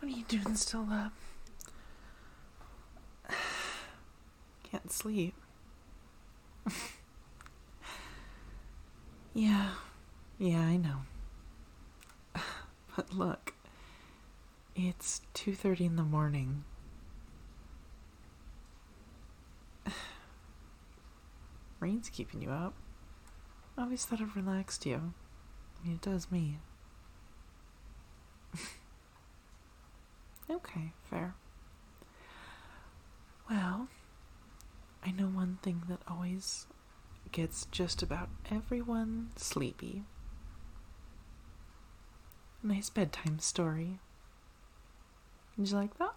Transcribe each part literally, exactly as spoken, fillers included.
What are you doing still up? Can't sleep. Yeah, yeah, I know. But look, it's two thirty in the morning. Rain's keeping you up. I always thought it relaxed you. I mean, it does me. Okay, fair. Well, I know one thing that always gets just about everyone sleepy. A nice bedtime story. Did you like that?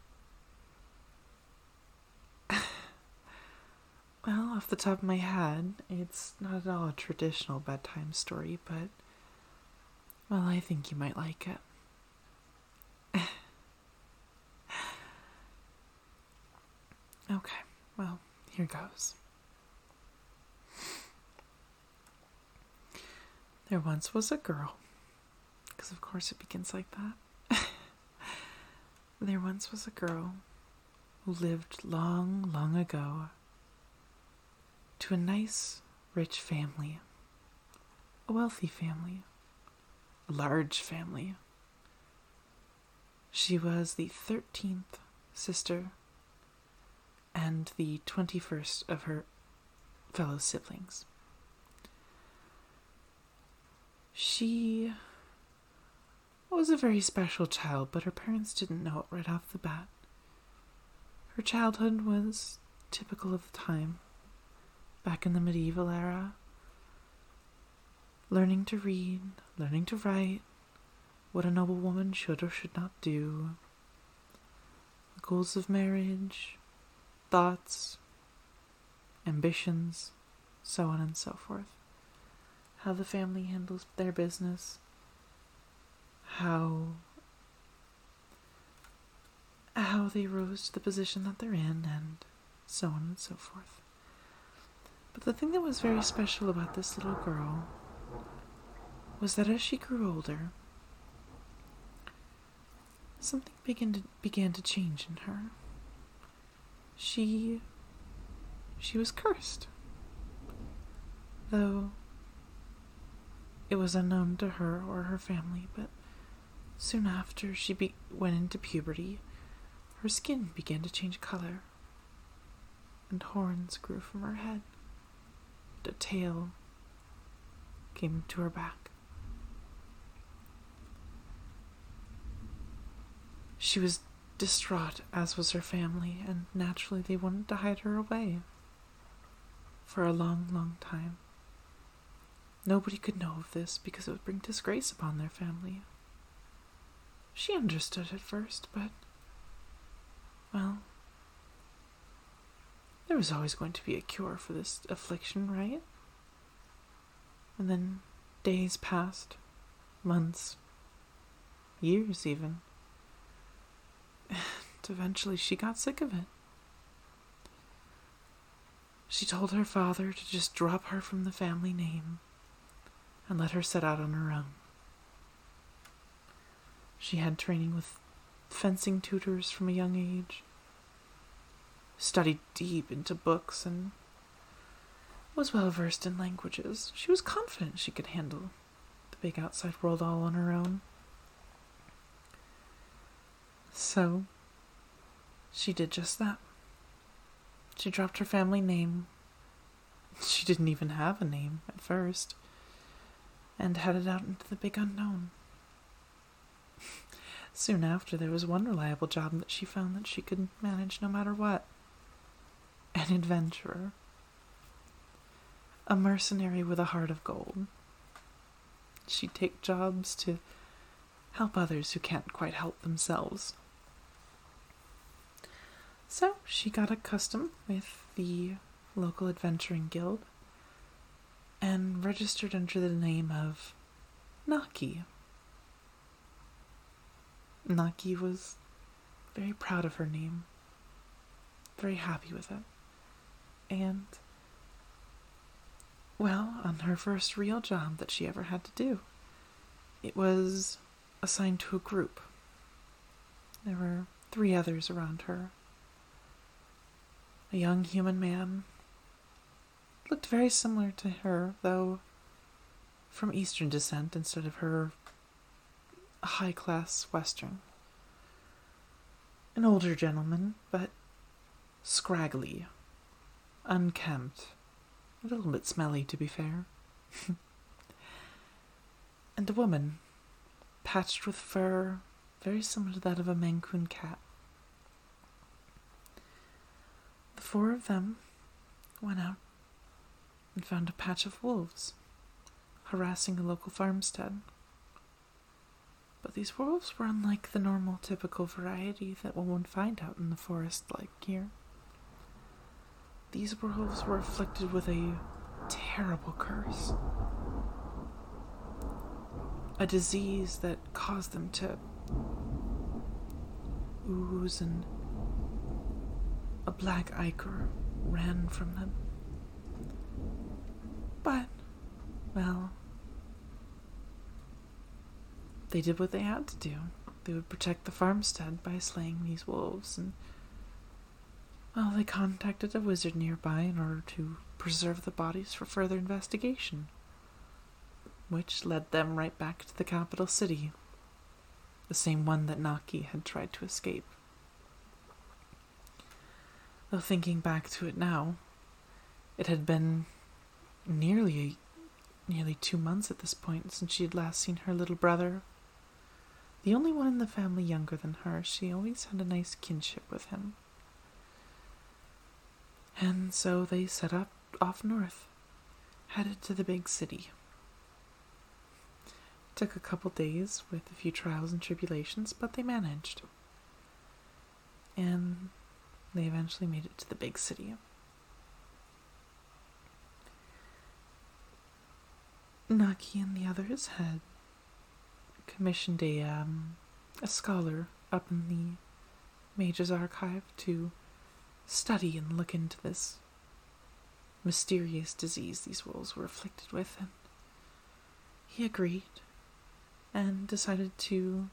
Well, off the top of my head, it's not at all a traditional bedtime story, but, well, I think you might like it. Okay, well, here goes. There once was a girl, because of course it begins like that. There once was a girl who lived long, long ago to a nice, rich family, a wealthy family, a large family. She was the thirteenth sister and the twenty-first of her fellow siblings. She was a very special child, but her parents didn't know it right off the bat. Her childhood was typical of the time, back in the medieval era. Learning to read, learning to write, what a noble woman should or should not do, the goals of marriage, thoughts, ambitions, so on and so forth. How the family handles their business, how how they rose to the position that they're in, and so on and so forth. But the thing that was very special about this little girl was that as she grew older, something began to, began to change in her. She, she was cursed, though it was unknown to her or her family, but soon after she be- went into puberty, her skin began to change color, and horns grew from her head, and a tail came to her back. She was distraught, as was her family, and naturally they wanted to hide her away for a long, long time. Nobody could know of this because it would bring disgrace upon their family. She understood at first, but, well, there was always going to be a cure for this affliction, right? And then days passed, months, years even. And eventually she got sick of it. She told her father to just drop her from the family name and let her set out on her own. She had training with fencing tutors from a young age, studied deep into books, and was well versed in languages. She was confident she could handle the big outside world all on her own. So, she did just that. She dropped her family name. She didn't even have a name at first, and headed out into the big unknown. Soon after, there was one reliable job that she found that she could manage no matter what. An adventurer. A mercenary with a heart of gold. She'd take jobs to help others who can't quite help themselves. So she got accustomed with the local adventuring guild and registered under the name of Naki. Naki was very proud of her name, very happy with it. And, well, on her first real job that she ever had to do, it was assigned to a group. There were three others around her. A young human man. Looked very similar to her, though from Eastern descent instead of her high-class Western. An older gentleman, but scraggly, unkempt, a little bit smelly, to be fair. And a woman, patched with fur, very similar to that of a Mancoon cat. The four of them went out and found a patch of wolves harassing a local farmstead. But these wolves were unlike the normal, typical variety that one would find out in the forest like here. These wolves were afflicted with a terrible curse. A disease that caused them to ooze, and a black ichor ran from them. But, well, they did what they had to do. They would protect the farmstead by slaying these wolves, and, well, they contacted a wizard nearby in order to preserve the bodies for further investigation, which led them right back to the capital city, the same one that Naki had tried to escape. Though thinking back to it now, it had been nearly, nearly two months at this point since she had last seen her little brother. The only one in the family younger than her, she always had a nice kinship with him. And so they set up off north, headed to the big city. It took a couple days with a few trials and tribulations, but they managed. And they eventually made it to the big city. Naki and the others had commissioned a, um, a scholar up in the Mage's Archive to study and look into this mysterious disease these wolves were afflicted with, and he agreed and decided to...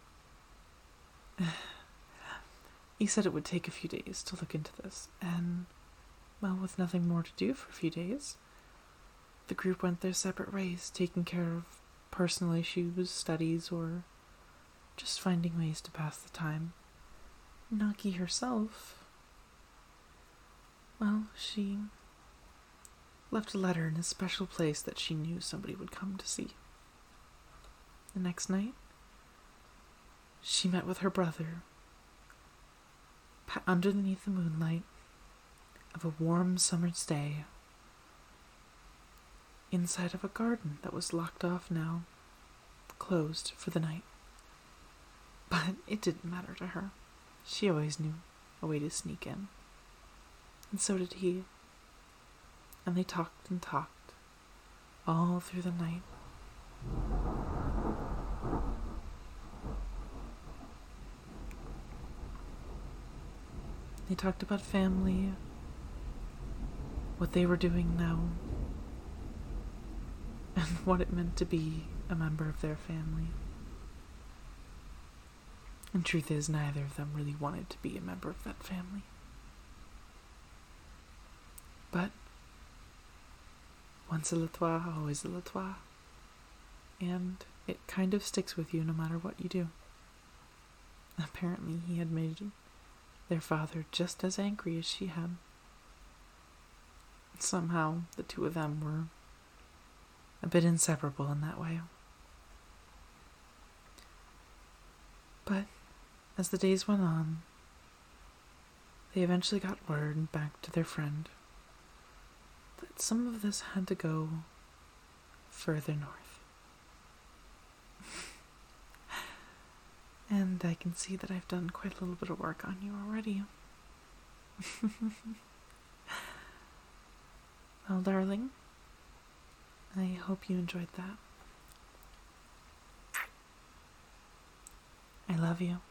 He said it would take a few days to look into this, and, well, with nothing more to do for a few days, the group went their separate ways, taking care of personal issues, studies, or just finding ways to pass the time. Naki herself, well, she left a letter in a special place that she knew somebody would come to see. The next night, she met with her brother underneath the moonlight of a warm summer's day, inside of a garden that was locked off now, closed for the night. But it didn't matter to her. She always knew a way to sneak in. And so did he. And they talked and talked all through the night. They talked about family, what they were doing now, and what it meant to be a member of their family. And truth is, neither of them really wanted to be a member of that family. But once a Latois, always a Latois. And it kind of sticks with you no matter what you do. Apparently he had made their father just as angry as she had. Somehow the two of them were a bit inseparable in that way. But as the days went on, they eventually got word back to their friend that some of this had to go further north. And I can see that I've done quite a little bit of work on you already. Well, darling, I hope you enjoyed that. I love you.